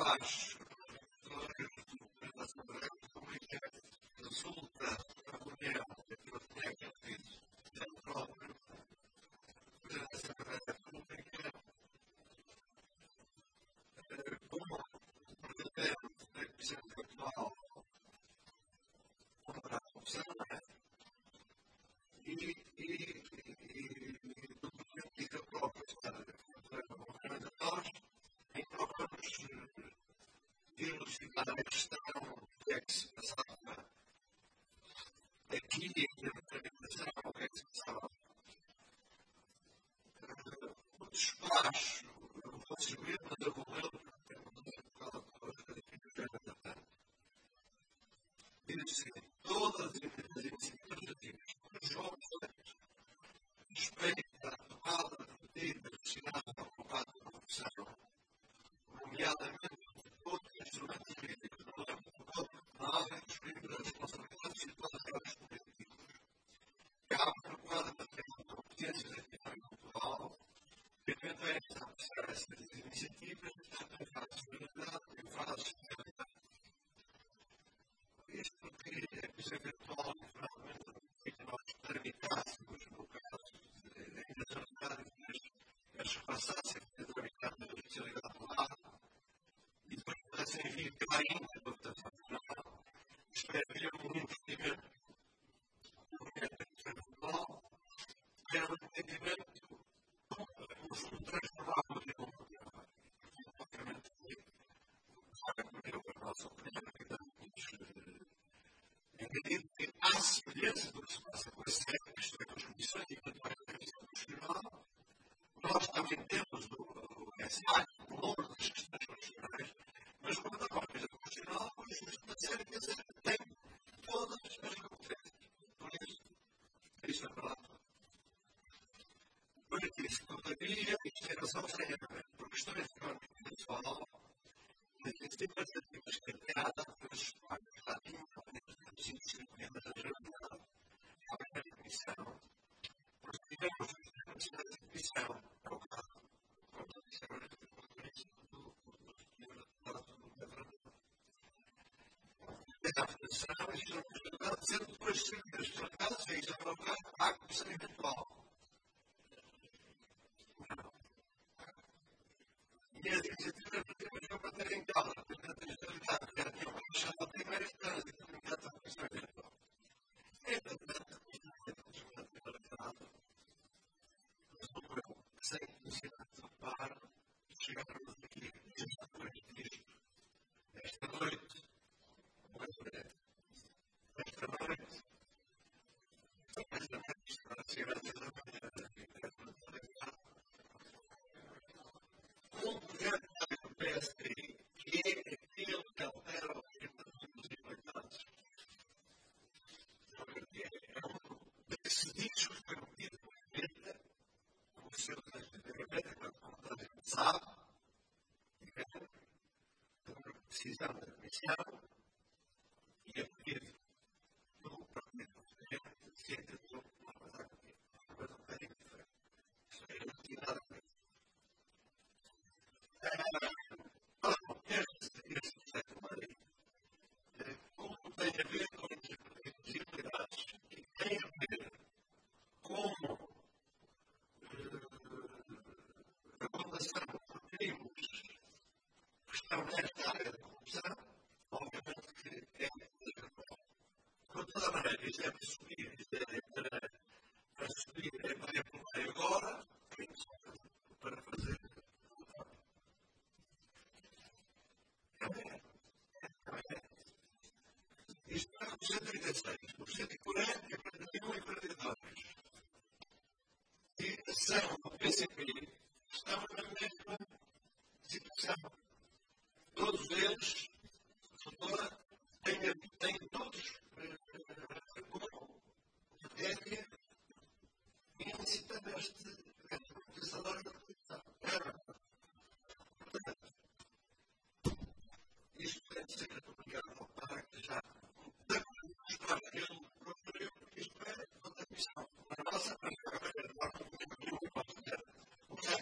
faz da Assembleia como é que resulta a reunião daquilo que é feito dentro próprio da Assembleia Pública como o presidente da Presidência atual para a Comissão e do presidente da própria nós em procuramos elucidar a questão que é que se passava aqui em implementação, o que é que se passava. O despacho, vocês mesmos da Romeu, diz que todas as iniciativas dos jovens respeito à tomada de medidas destinadas ao combate à corrupção, nomeadamente outros instrumentos jurídicos no âmbito do Código Penal e dos crimes de responsabilidade civil de cargos políticos. Cabe no quadro da competência da Câmara Municipal que eventualmente apostar essas iniciativas tanto em fase de solidariedade como em fase de realidade. Isto porque é que isso eventual e finalmente que nós tramitássemos no caso ainda tramitássemos mas passassem a tramitar na oficialidade do lado e depois pudessem vir pela ainda da votação final. Isto é, havia um entendimento eventual, era um entendimento no fundo transformável em um problema. Obviamente, a nossa opinião é que entendido que há semelhança do que se passa com a SEC, isto é, com as comissões e eventuais da Comissão Constitucional, nós também temos o SA, o número das questões constitucionais, mas quando a Comissão Constitucional, o juiz da SEC tem todas as competências. Por isso é verdade. Por isso, todavia, isto era só saneamento. Por questões económicas e pessoal, as iniciativas que até à data das histórias já tinham sido encomendas da realidade à primeira comissão, procedemos a comissão, ao caso, quando a comissão era a votação, isto é um resultado, sendo depois de ser resultados, é isto é um caso, à comissão eventual. E as iniciativas não para ter em causa a realidade, que era que eu deixava a primeira instância de comunicação à comissão eventual. Entretanto, sem necessidade de reparo, chegarmos aqui depois disto. Esta noite, será um projeto da PSDI, que é aquele que altera o mecanismo dos implicados. Que se diz que foi metido por emenda, como o senhor anteriormente, quando a gente sabe, por decisão da Comissão, e é pedido no Parlamento Constitucional, se entendiu uma coisa aqui, uma coisa bem diferente. Isso é a entidade aqui. Este projeto de lei, como tem a ver com as implicadas e tem a ver com a condenação por crimes que estão nesta área da corrupção, obviamente que é de toda maneira, isto é para subir, isto é para subir, é para aprovar agora, para fazer. Isto é o 136, o 140, 41 e 42. E são o PCP, estão na mesma situação. Todos eles, têm todos como matéria ilícita nesta lei da corrupção. Portanto, isto deve ser comunicado ao PAC já da história que ele procurou, porque isto é outra missão. A nossa, o que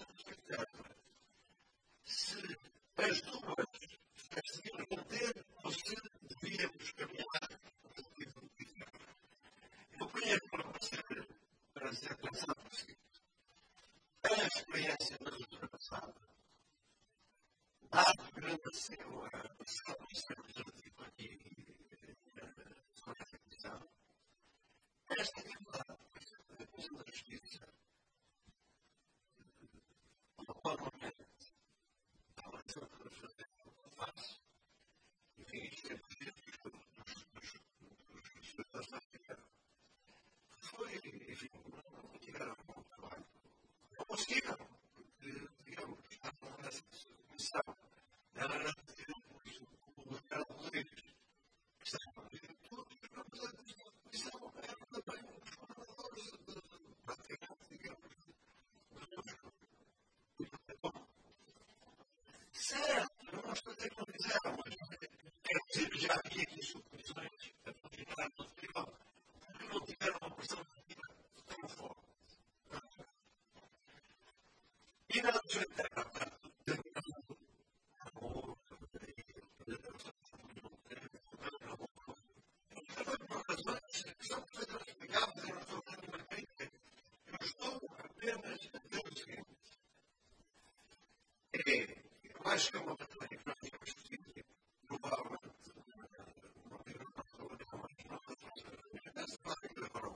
Se as duas conseguiram manter ou se devíamos caminhar no sentido diferente. Eu conheço para você, para ser pensado o seguinte: a experiência da doutora passada, dado grande aceno a missão do Centro Legislativo aqui sobre esta questão, esta atividade da Comissão da Justiça, normalmente, ela sempre fazer o que faz, enfim, isto é possível dos legisladores da África, foi, enfim, não tiveram um bom trabalho. Não conseguiram, porque, digamos, estavam nessa comissão. Ela era o Ricardo Rodrigues, que estava a dizer tudo, e ficamos a comissão, eram também os formadores praticamente, digamos, bom, certo, eu não estou a dizer que não fizeram, mas quero dizer que já havia aqui subcomissões a funcionar no tribunal, porque não tiveram uma pressão tão forte. E na sociedade, portanto, tentando amor, são perfeitamente explicadas, eu não estou fazendo uma crítica, eu estou apenas a dizer o seguinte: eu acho que é uma matéria que nós temos discutido, provavelmente, não tive uma pessoa nenhuma, mas não vai ter agora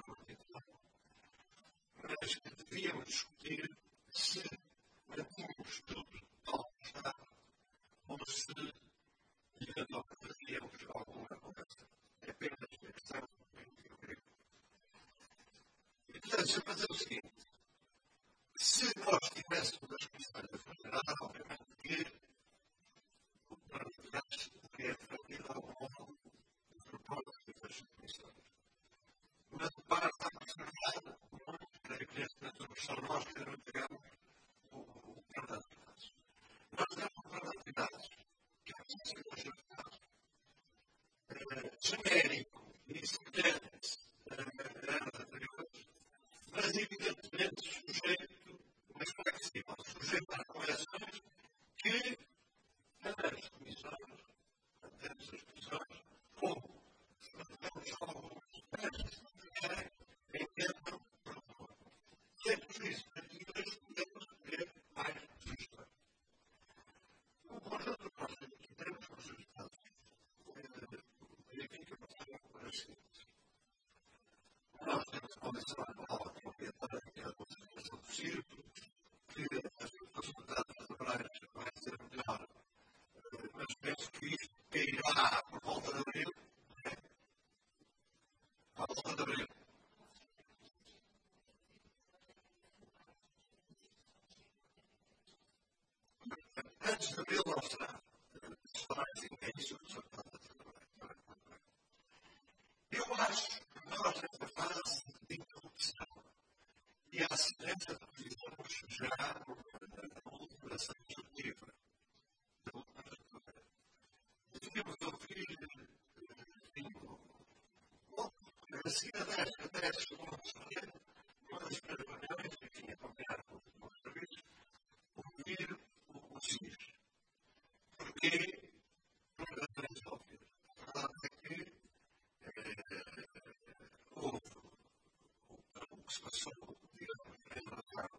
mas que devíamos discutir se mantínhamos tudo tal como está, ou se eventualmente fazíamos alguma conversa. É apenas uma questão que eu creio. E, portanto, se eu fazer o seguinte: se nós tivéssemos as questões a funcionar, obviamente que o plano de trás poderia ter algum modo de propósito das comissões. Mas para a funcionar, creio que neste momento só nós que não pegamos o plano de atividades. Nós temos um plano de atividades que é genérico e semelhante a anos anteriores, mas evidentemente sujeito, mas flexível, sujeito a correções que as comissões, atendemos as comissões, como se não tivermos alguns testes que querem, entendam, propor. Sempre isso, aqui nós podemos ter mais sugestões. O conjunto que nós temos aqui, temos com sugestões, verifica para as seguintes. Nós temos uma comissão anual de proprietária, que é a concentração do círculo, que as possibilidades de trabalhar vai ser melhor, mas penso que isto cairá por volta de abril, à volta de abril. Antes de abril não será. Será assim, é isso que o senhor está a trabalhar. Eu acho que nós, nesta fase de introdução e a semelhança do que fizemos já na última ação executiva, devíamos ouvir, a seguir a 10 segundos, uma das primeiras reuniões, enfim, a acompanhar com os serviços, ouvir o SIS. Porque, não é resolver. A verdade é que houve o que se passou, digamos, em relação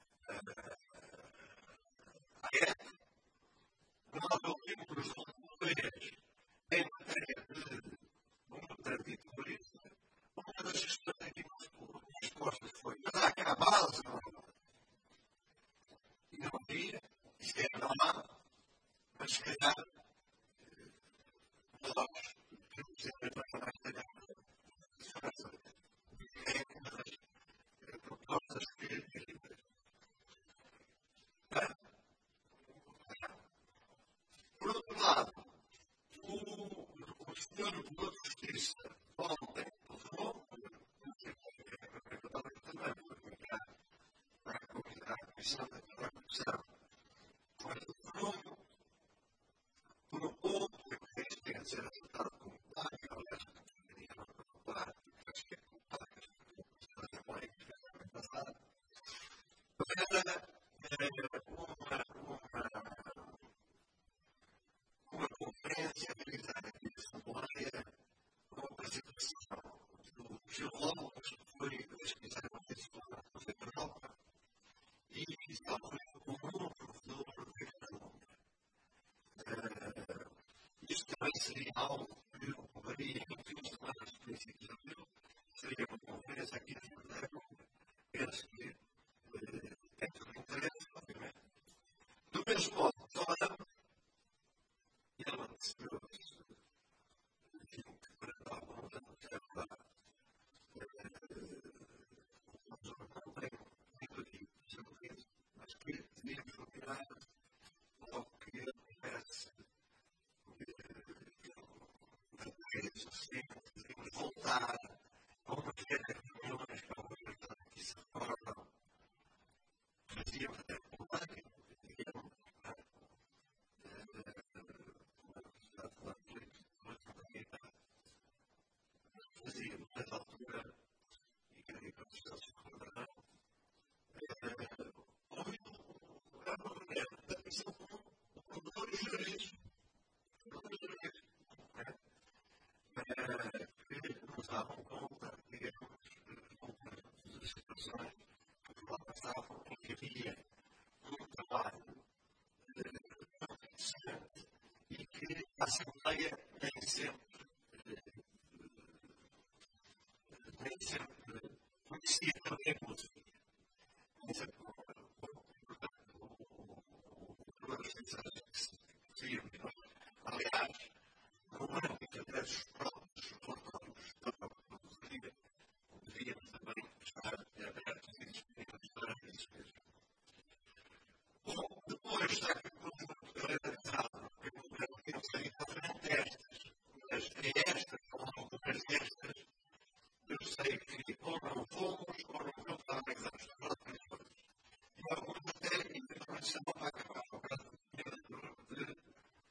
à época, nós ouvimos os resultados em matéria de uma traditória. Uma das questões aqui nas respostas foi: mas há cá a base, não é? E não havia, isto é normal, mas se calhar nós temos que ser mais talhados. É uma das propostas que por outro lado, o senhor Promotor de Justiça ontem telefonou, também foi comunicado para a Comissão da Corrupção, mas telefonou por um ponto que tem a ser afetado seria algo que ocorreria em últimas semanas, princípios de abril, seria uma conferência aqui de fevereiro, penso que tem todo interesse, obviamente. Do mesmo modo, Torano, ele antecedeu-se, que para dar uma reserva, não tem muito aqui desenvolvido, mas que devíamos combinar logo que ele tivesse devíamos voltar a uma série de reuniões que alguns se recordam, fazíamos até com o banco, fazíamos nessa altura, e creio que as pessoas se recordarão, houve uma reunião da Comissão com dois juízes, que nos davam conta, digamos, das situações que lá passavam, em que havia um trabalho interessante e que a Assembleia nem sempre conhecia também a música. Nem sempre, as mensagens que se diziam, aliás, no âmbito desses próprios relatórios da deviam também estar abertos e disponíveis para isso mesmo. Bom, depois está aqui um ponto realizado, que eu não sei exatamente destas, mas é estas, ou algumas destas, eu sei que ou não fomos, ou não estava exausto para as coisas. E algumas até, eventualmente, se não vai acabar, ao caso de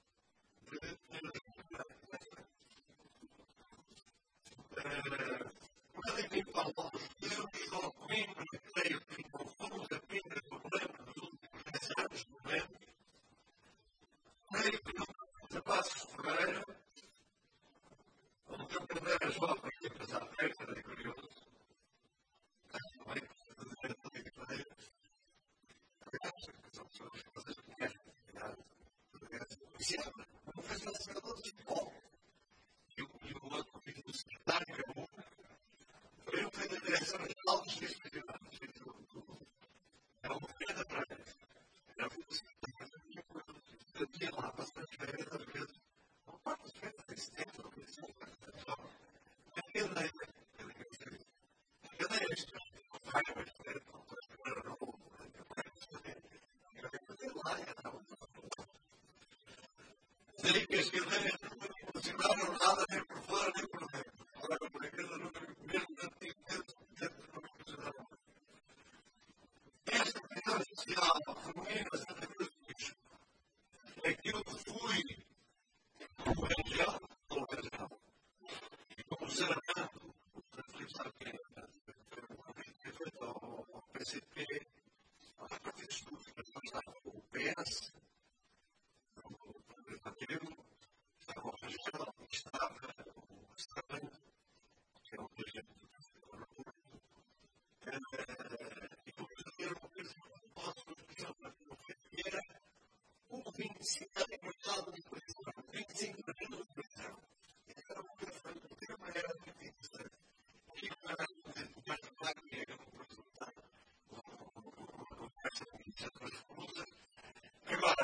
mas enfim, falamos de Deus, só Coimbra, creio que não fomos apenas problema dos últimos 10 anos, não é? Creio que não fomos a Passos Ferreira, onde a primeira jovem que fez a festa de curioso, acho bem que se dizer tudo que foi, aliás, que são pessoas que vocês conhecem, não fez a sacerdote de futebol, e o outro filho do secretário, que é bom, foi o que fez a direção geral dos seus regionais. Era uma coisa para eles. Era o secretário que eu tinha lá bastante férias, às vezes, uma parte das férias de setembro, ou coisa assim, aquela é extra, não vai mais ter, não vai esperar a roupa, não vai fazer lá, sei que as cadeiras não funcionaram nada nem por fora nem por dentro. Agora, por aquilo, mesmo dentro não funcionaram. Esta reunião social feminina Santa Cruz do Bicho é aquilo que fui como evangélico, e como Saramento, portanto, sabe que é feito ao PCP, aos partidos políticos, estava o PS, o Legislativo, estava o Regional, estava o Estado, que é o Presidente da República, e o Presidente do posso funcionar que era o 25 aniversário de prisão, 25 anos de prisão. Era uma coisa do tema, era muito interessante. O que era mais claro que era um resultado, uma conversa com muitas outras coisas. Agora,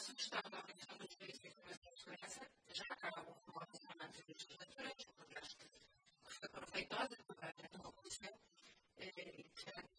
sugestão da Comissão de Justiça e Informação e Segurança já acabou com algumas semanas de legislaturas, porque acho que foi proveitosa, porque não aconteceu, e portanto,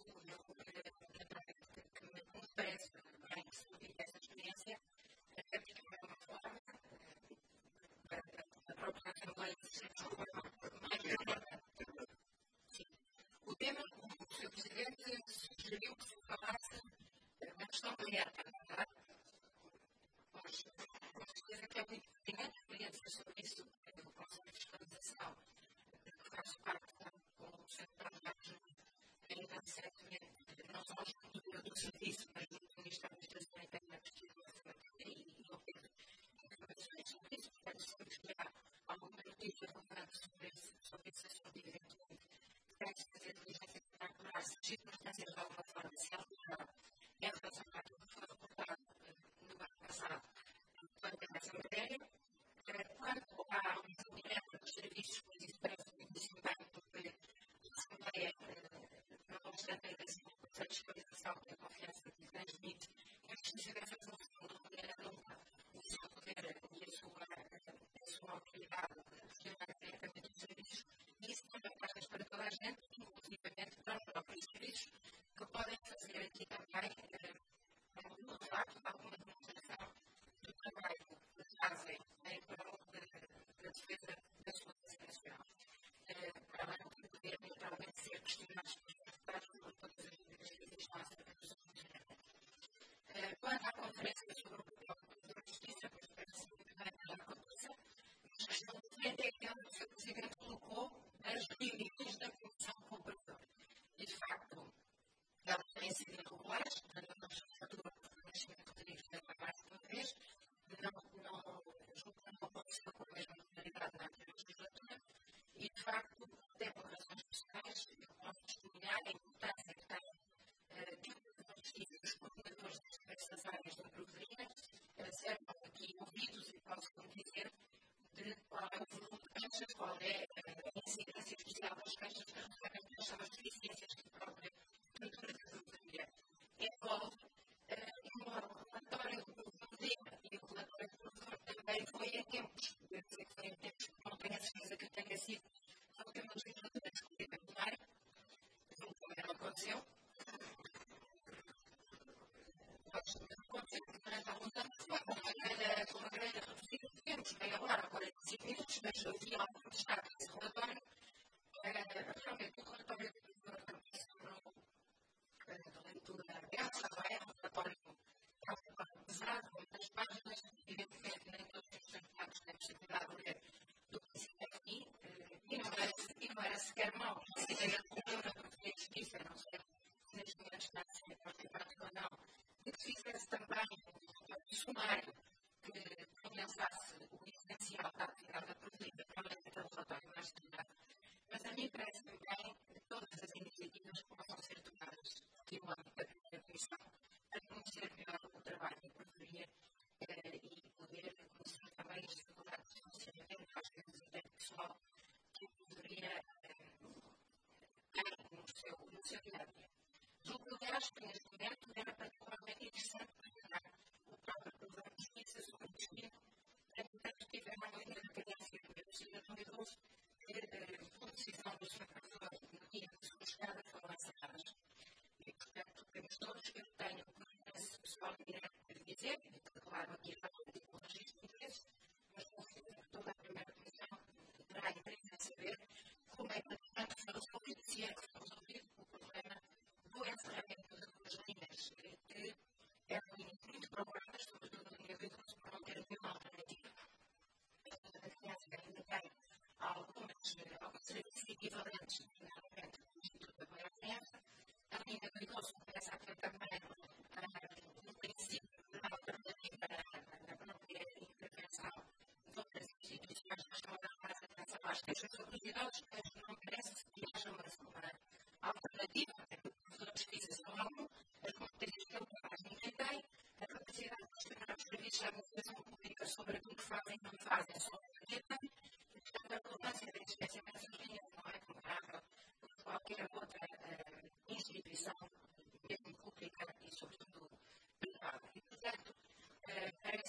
eu me parece bem que se tivesse essa experiência, até porque é uma forma para a própria Assembleia de ser uma forma mais importante. Sim. O tema, o Sr. Presidente sugeriu que se falasse uma questão aberta, não é? Pois, com certeza que é muito pertinente, queria dizer sobre isso, o Conselho de Fiscalização, que faz parte com o Sr. ainda recentemente, não só do serviço, mas do Ministério da Justiça e da Justiça e obter informações sobre isso, portanto, sempre que há alguma notícia relevante sobre esse assunto, eventualmente, deve-se fazer diligência para apurar se as circunstâncias de alguma forma se alteraram em relação àquilo que foi reportado no ano passado quanto a essa matéria. Quanto à omissão direta dos serviços, pois isso parece muitíssimo bem, porque a Assembleia, não obstante a intenção do Conselho de Fiscalização e a confiança que transmite, é preciso ver essa função de maneira adulta, o seu poder e a sua autoridade gestionar diretamente os serviços, e isso também faz para toda a gente, inclusivamente para os próprios serviços, que podem fazer aqui também um relato, alguma demonstração do trabalho que fazem em prol da defesa da sua nacional. Para além de poder naturalmente ser questionados pelos deputados por todas as medidas que estão a ser feitas. Quanto à conferência sobre o papel da justiça, que parece muito bem que já aconteça, mas questão diferente é que o Sr. Presidente colocou as limites da Comissão Compradora. E, de facto, elas têm sido irregulares, portanto, a legislatura do Nascimento Rodrigues leva mais de uma vez, julgo que não aconteceu com a mesma regularidade na anterior legislatura, e, de facto, até por razões pessoais, eu posso testemunhar a importância que tem que a justiça e os coordenadores das diversas áreas da provedoria sejam aqui ouvidos e possam dizer de qual é o volume de queixas, qual é a incidência especial das queixas que recebem, quais são as deficiências que a própria estrutura da provedoria envolve, embora o relatório do provedor e o relatório do provedor também foi em tempos, devo dizer que foi em tempos, não tenho a certeza que tenha sido a última legislatura discutida no plenário, como também não aconteceu. Aconteceu que durante algum tempo foi com uma grelha reduzida de tempos, meia hora, 45 minutos, mas havia algum destaque nesse relatório. Realmente, o relatório do provedor também se tornou de leitura densa, não é? Um relatório pesado, muitas páginas, evidentemente, nem todos os deputados têm possibilidade de ler do princípio ao fim, e não era sequer mau, se era comum na Comissão de Justiça, não sei se neste momento está a ser participado ou não, de que fizesse também um sumário que condensasse o essencial da atividade da política, provavelmente pelo relatório mais detalhado. Mas a mim parece também que todas as iniciativas que possam ser tomadas no âmbito da Comissão para conhecer melhor o trabalho da provedoria e poder conhecer também as dificuldades de funcionamento, às vezes até pessoal, que a provedoria tem no seu dia a dia. Julgo, aliás, que neste momento era particularmente interessante questionar o próprio Provedor de Justiça sobre o destino, portanto, tivemos uma linha de cadência de 2012 que, por decisão do Sr. Provedor, no dia de sua chegada, foram encerradas. E, portanto, temos todos, eu tenho esse pessoal direto para dizer, e claro, aqui já não tenho o registro de interesses, mas considero que toda a primeira comissão terá interesse em saber como é que a questão foi resolvida, se é que foi resolvido o problema do encerramento de duas linhas, que eram muito procuradas, sobretudo na linha de idosos, por não ter nenhuma alternativa. A criança ainda tem alguns serviços equivalentes, finalmente, do Instituto da Boa Criança. A linha de idosos começa a ter também um princípio de alternativa na própria intervenção de outras instituições que estão a dar mais atenção às queixas dos idosos, mas não parece que haja uma alternativa, porque os Provedor de Justiça são algum, as competências que ele faz ninguém tem, a capacidade de questionar os serviços de administração pública sobre aquilo que fazem e não fazem, só ninguém tem, e portanto a relevância da existência dessas linhas não é comparável com qualquer outra instituição, mesmo pública e sobretudo privada. E portanto, parece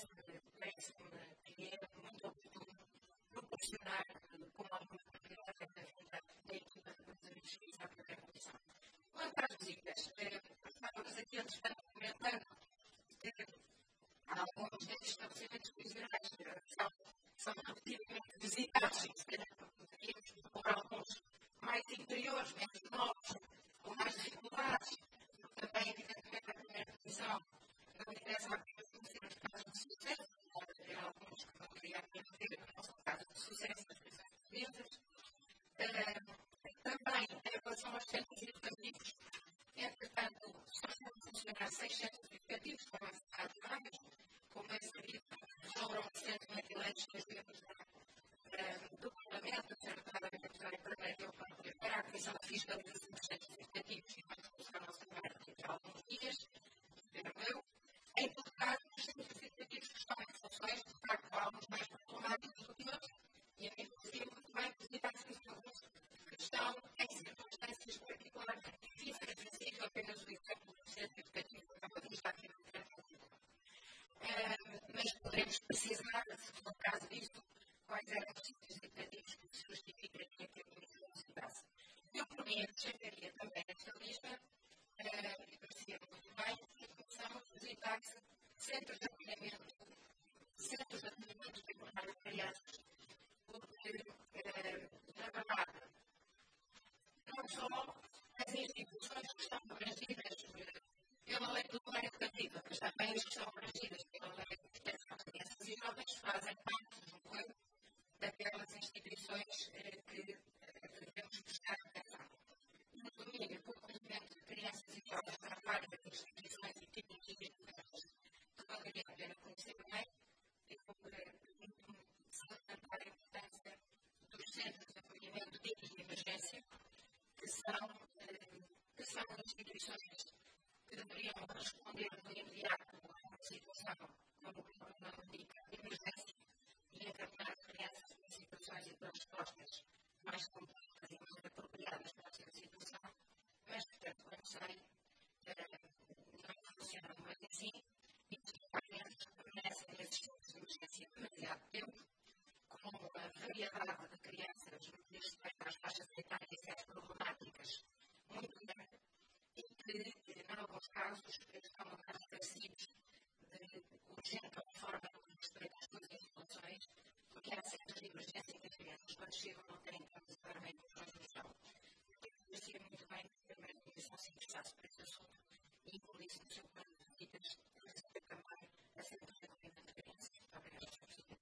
estávamos aqui a estar comentando que alguns destes estabelecimentos prisioneiros são relativamente visitados, se calhar poderíamos propor alguns mais interiores, menos novos, com mais dificuldades, também, evidentemente, a primeira divisão não interessa apenas conhecer os casos de sucesso, pode haver alguns que não queriam ter, que não são casos de sucesso nas prisões portuguesas. Também, em relação aos centros educativos, entretanto, só estão a funcionar 6 centros educativos, como é cidade vagas, como é sabido, sobram recentemente eleitos 2 membros do Parlamento, certamente a história primeiro eu para a Comissão de Fiscalização dos Centros Educativos e vamos começar a nossa trabalho daqui a alguns dias, espero eu. Em todo caso, os centros educativos que estão em funções, de facto, há alguns mais problemáticos do que outros, e a mim seria muito bem visitar-se alguns que estão em circunstâncias particularmente difíceis, e sigo apenas o exemplo do centro educativo que acaba de estar aqui no Canadá. Mas poderemos precisar, se for o caso disto, quais eram os sítios educativos que se justificariam em termos de velocidade. Eu, por mim, acrescentaria também esta lista, e parecia muito bem, que começamos a visitar-se centros de acolhimento temporário de crianças, porque, na verdade, não só as instituições que estão abrangidas pela lei tutelar educativa, mas também as que estão abrangidas pela lei de proteção de crianças e jovens fazem parte do corpo daquelas instituições que devemos buscar atenção. No domínio do acolhimento de crianças e jovens há várias instituições e tipologias diversas que valeria a pena conhecer bem e permito-me salientar a importância dos centros de acolhimento dignos de emergência, que são instituições que deveriam responder no imediato a uma situação, como o próprio nome indica, de emergência e encaminhar crianças em situações e respostas mais complexas e mais apropriadas para essa situação, mas, portanto, como sei, não funcionam mais assim e que há crianças que permanecem nesses centros de emergência demasiado tempo, com a variedade de crianças no que diz respeito às faixas etárias e às problemáticas muito grande e que, em alguns casos, estão a dar recebidos de urgente forma no que diz respeito às suas instalações, porque há centros de emergência que as crianças, quando chegam, não têm necessariamente condições no chão. Parecia muito bem que a primeira comissão se interessasse por esse assunto e incluísse no seu plano de visitas também a centros de acolhimento de crianças. Obrigada, Sr. Presidente.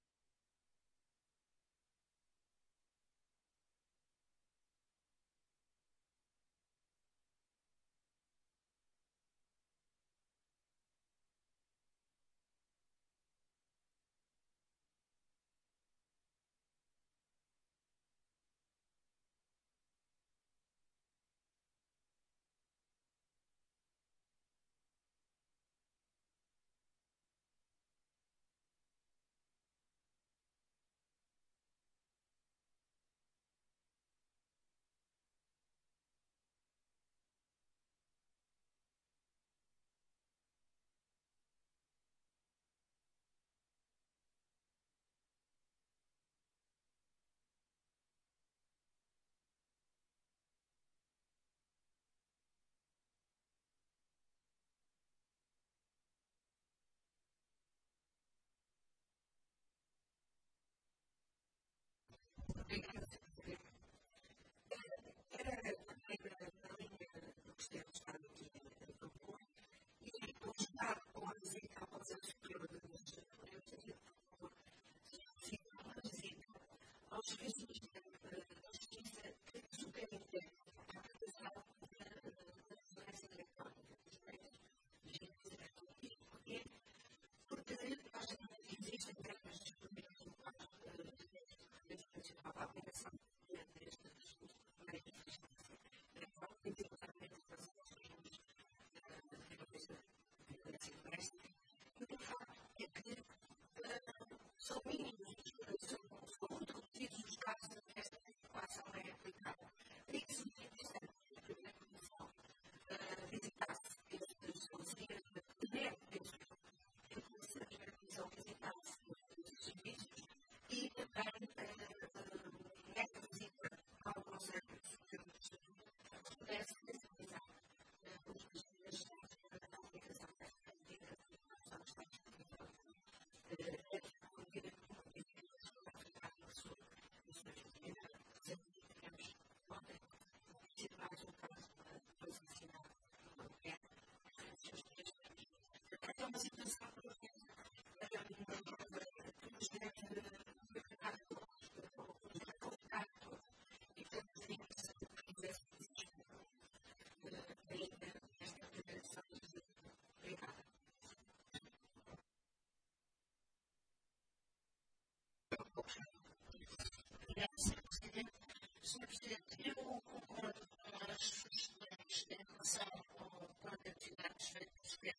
Aos serviços da justiça que sugerem a aplicação da segurança eletrónica dos meios de eletrônicos. Porquê? Porque nós sabemos que existem regras disponíveis no quadro da Lei Nacional da Aplicação destes meios de justiça eletrónica, particularmente para os crimes de violência doméstica. E o que facto é que são mínimos, são muito reduzidos os casos em que esta legislação é aplicada. É isso que é interessante que a primeira comissão visitasse estes auxiliares de poder destes que a primeira comissão visitasse estes serviços e também nesta visita ao Conselho de pudesse sensibilizar os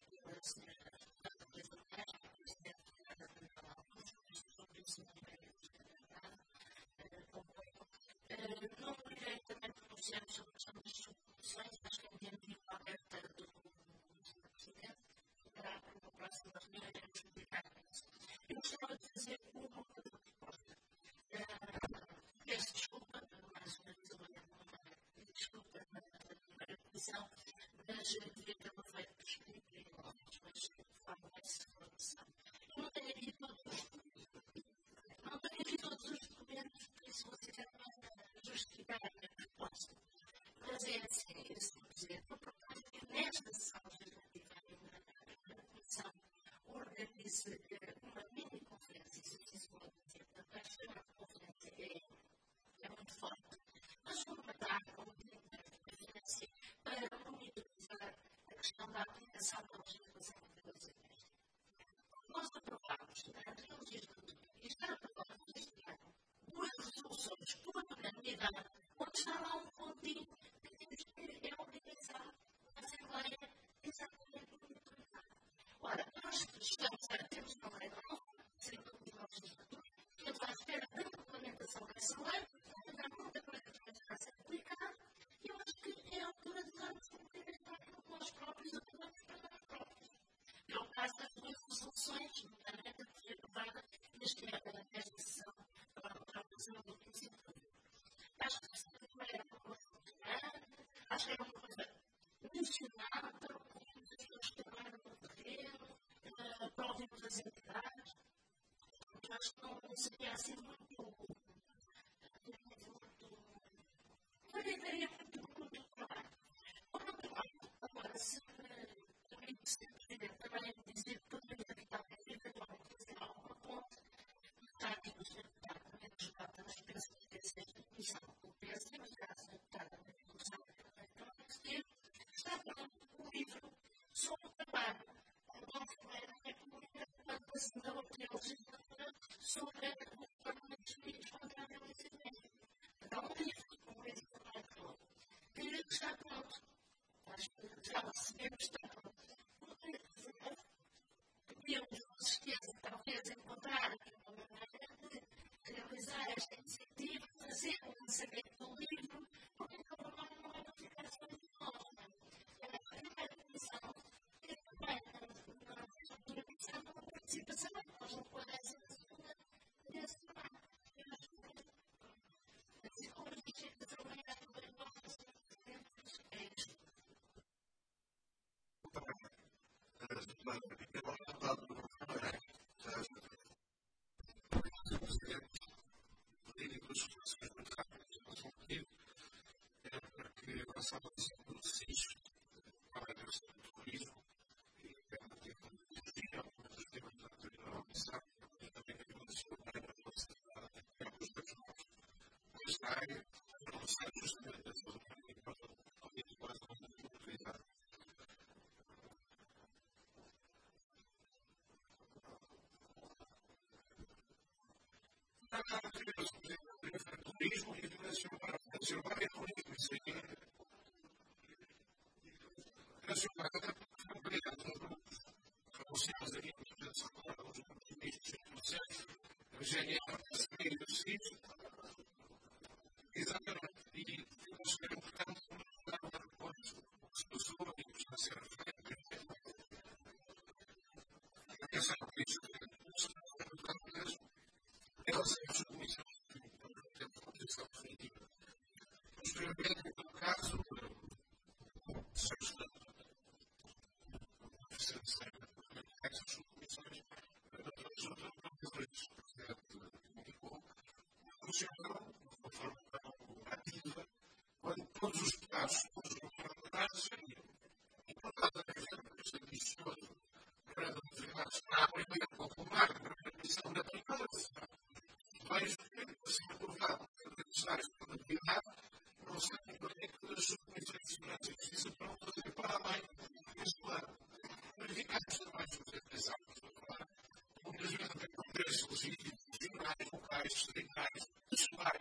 This is why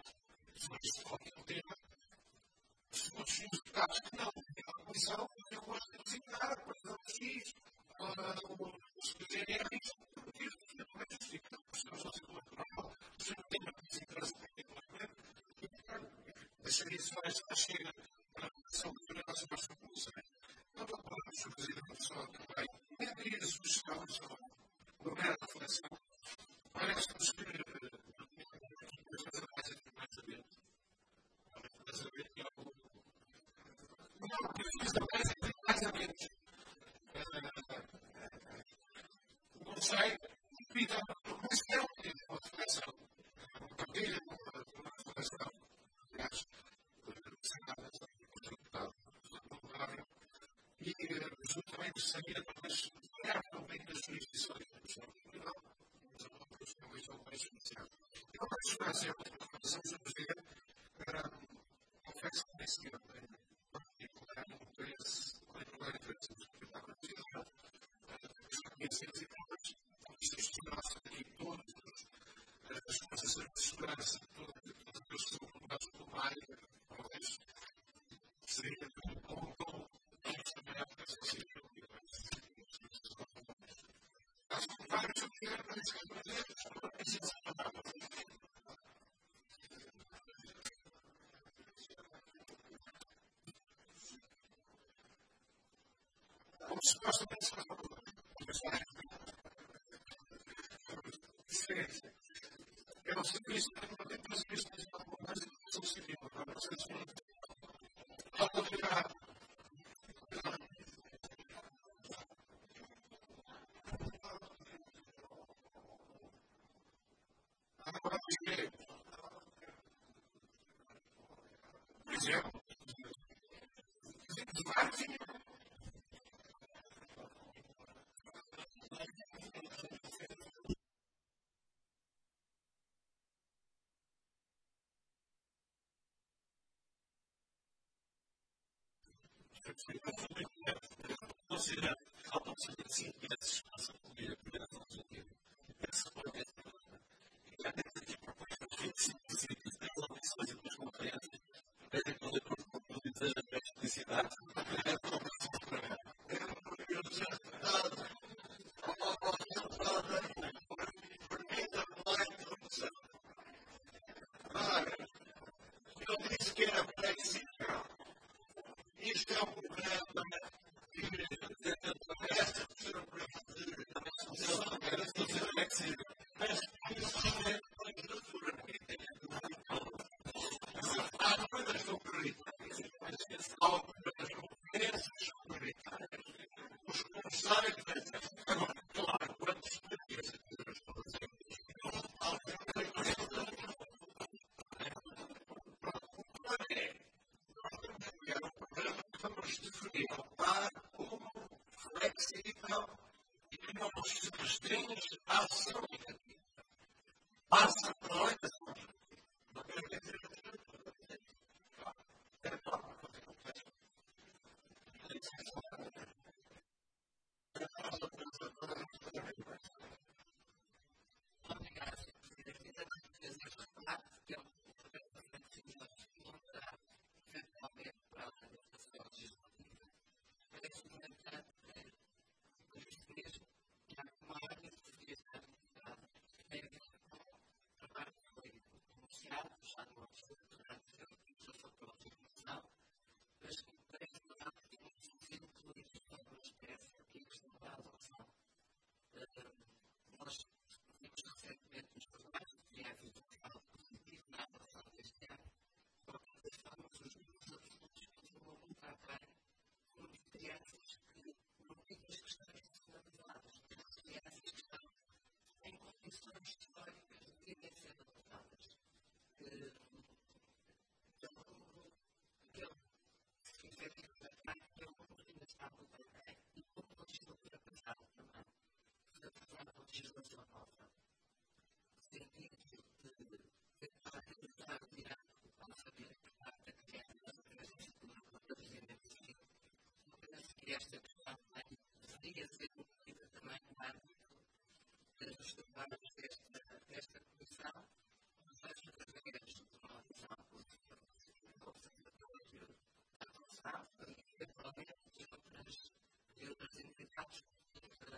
Eventualmente, outras entidades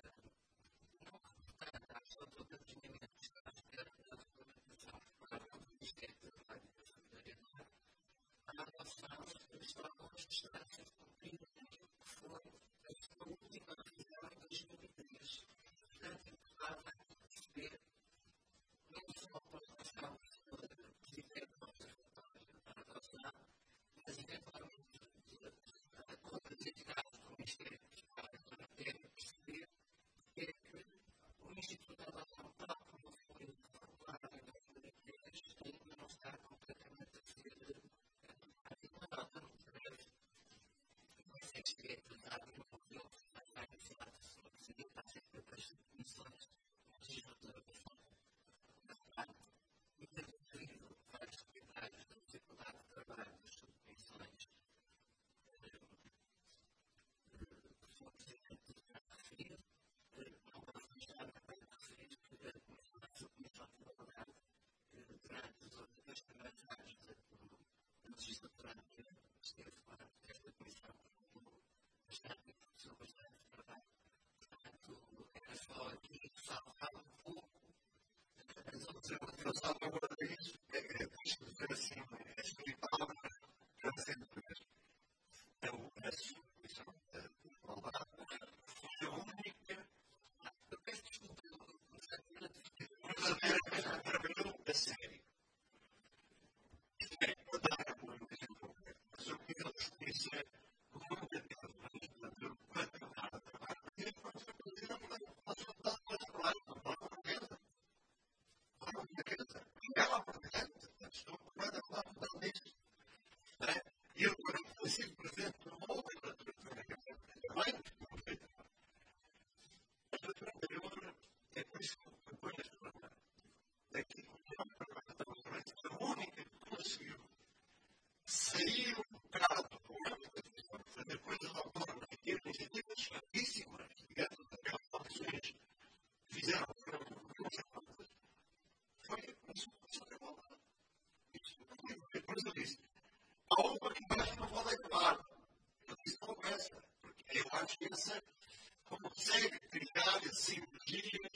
consegue criar sinergias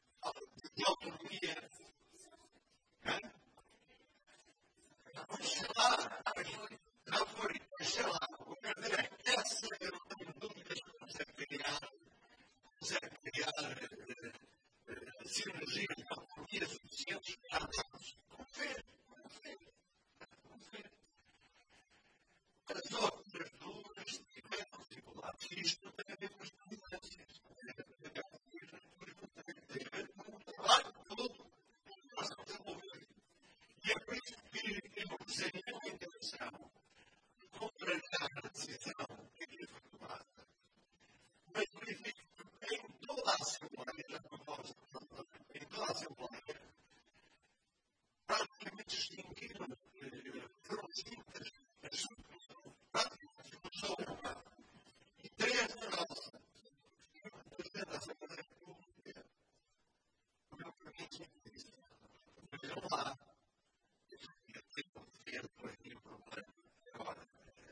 de autonomia. Não foi, sei lá, o que eu dizer é que essa eu não tenho dúvidas que consegue criar sinergias de autonomia suficientes para darmos confere. As outras duas tiveram dificuldades. Isto tem a ver com as competências. Tem a ver com o trabalho todo que nós desenvolvemos. E é por isso que eu desenhei uma intenção de contrariar a decisão que aqui foi tomada. Mas verifico que em toda a Assembleia, já propósito, em toda a Assembleia, praticamente extinguiram, foram extintas as subcomissões práticas de uma só unidade. E três na nossa. O Presidente da Assembleia da República, o meu permite isso. Vejam lá. Eu tenho que ver por aqui o problema. Agora,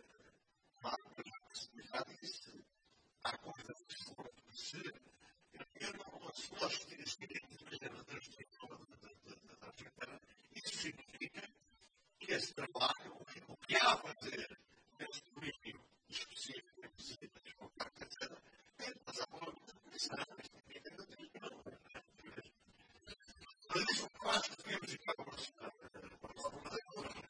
já disse, há coisas que se vão acontecer. Eu não gosto de escrever da estrutura da Argentina. Isso significa que esse trabalho, o que há a fazer neste domínio específico, etc., tem que passar por uma comissão. Mas isso faz que devemos ficar para a forma da coisa.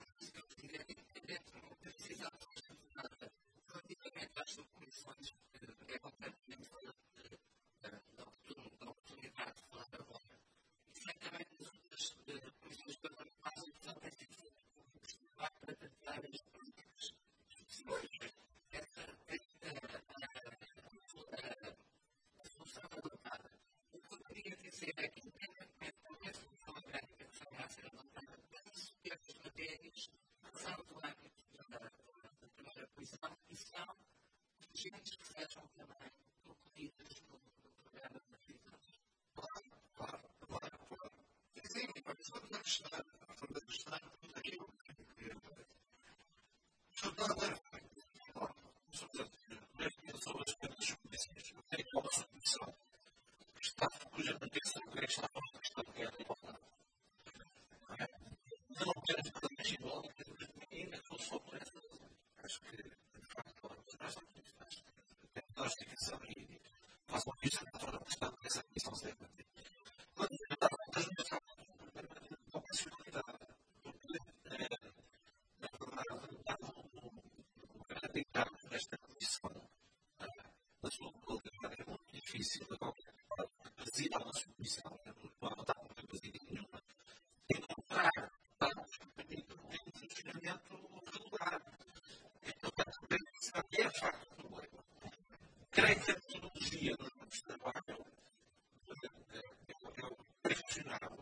Relativamente às subcomissões, é completamente da oportunidade de falar agora. E, francamente, as outras comissões parlamentares, portanto, é difícil para tratar as políticas sociais. A solução adotada. O que eu queria dizer é que, independentemente da mesma orgânica que venha a ser adotada, penso que estas matérias são do âmbito da primeira posição e são urgentes que sejam também incluídas no programa de atividades. Claro. Sim, mas vamos ajustar tudo aquilo que estudar mesmo sobre as coisas judiciais. Eu tenho uma submissão que está cuja manutenção que está a uma questão que é a igualdade. Não quero fazer mais igual, mas ainda não sou por essa razão. Acho que, de facto, explícita, qualquer forma, baseada na submissão, não está com coisa nenhuma, encontrar dados que permitam um funcionamento regular. Então, é de facto um problema. Creio que a tecnologia nos grupos de trabalho é questionável.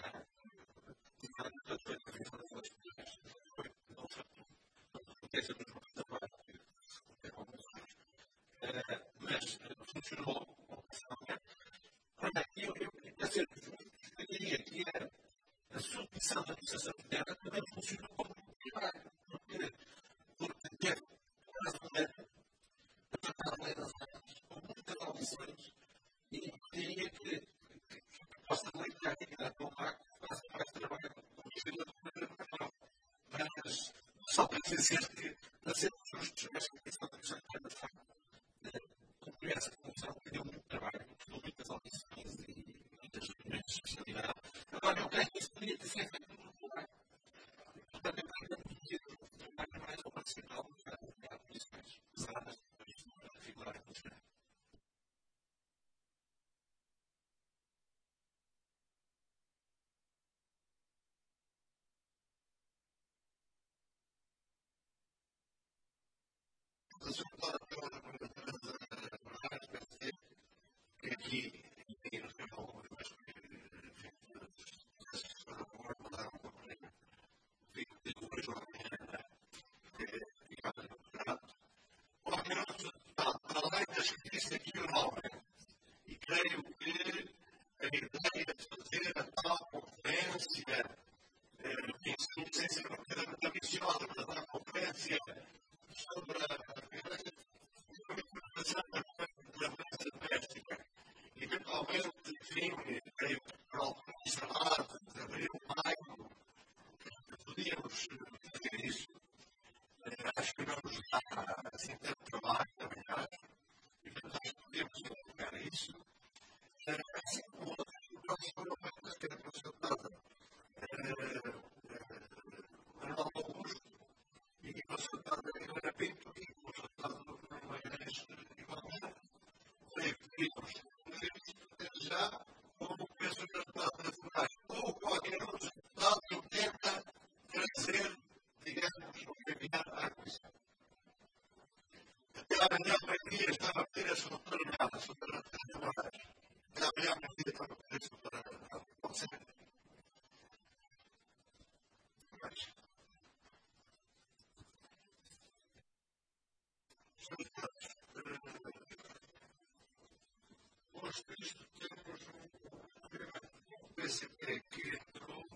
Mas funcionou eu diria que a submissão da administração interna também funciona como um primário. Porque a lei das artes, com muitas audições, e diria que possa ligar aqui na Tomac, faz mais trabalho com os filhos do primeiro canal. Mas só para dizer que, para ser justos, esta questão da administração interna, de facto, cumprir essa função que deu muito trabalho, muitas audições e muitas reuniões de especialidade. Agora, eu creio que isso poderia ter sido feito no lugar. Portanto, eu creio que poderia ter um trabalho mais operacional do que a audições pesadas para figurar em funcionar. Aqui, e creio que a ideia de fazer a tal conferência, sem ser uma coisa muito ambiciosa, mas a conferência sobre a implementação da governança doméstica, eventualmente, enfim, creio que para alguns salados, de abril, maio, podíamos fazer isso. Acho que não nos dá assim tanto trabalho, também acho, e portanto acho que podemos divulgar isso. Assim como outros programas que era consultada Manuel Augusto e consultada Helena Pinto e consultada no Magalhães igualmente, foi que pedimos já como penso que resultado nacionais ou qualquer outro resultado que eu tenta trazer, digamos, ou enviar à Comissão. Até amanhã, meio-dia, estava a pedir a sua doutora a sua doutora até amanhã, meio-dia, estava a pedir a sua doutora pode ser. Mas, hoje, isto temos um PCP que entrou,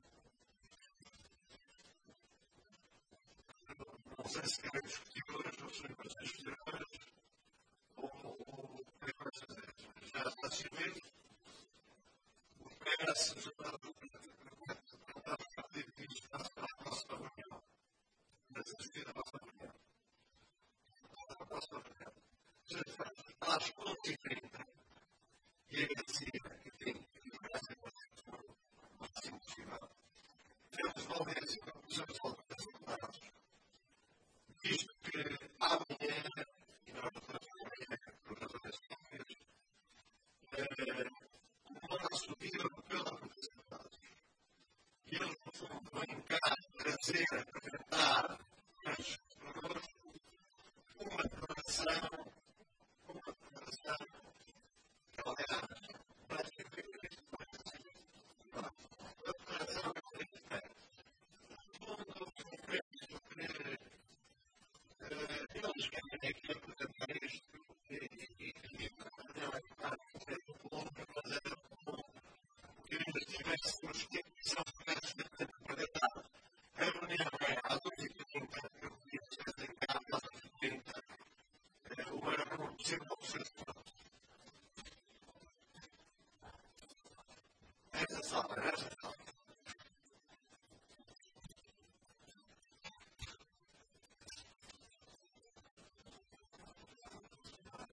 não sei se querem discutir hoje, ou se vai discutir hoje, ou o que é que vai fazer. Já está a servir, o PS já está a partir de espaço para a próxima reunião. Mas assistir a nossa reunião. A próxima reunião. Às 11h30, e agradecia, enfim, que tivessem o máximo possível. Temos talvez conclusões alternativas, visto que amanhã, e nós estamos amanhã, por razões óbvias, o nosso Dia Europeu da Proteção de Dados. E eles, no fundo, vêm cá trazer, apresentar, mas connosco, uma declaração, aliás, praticamente uma declaração que foi feita. Tudo diferente do que eles querem aqui apresentar isto e não é muito longa, mas era bom que eles tivéssemos tempo que são suficientes para dar. A reunião é às 12h30, eu podia ser em casa às 12h30, o era não possível essas sala,